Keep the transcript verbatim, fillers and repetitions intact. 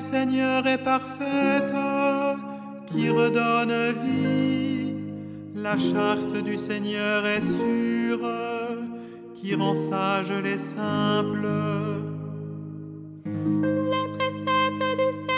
Seigneur est parfaite, qui redonne vie. La charte du Seigneur est sûre, qui rend sages les simples. Les préceptes du Seigneur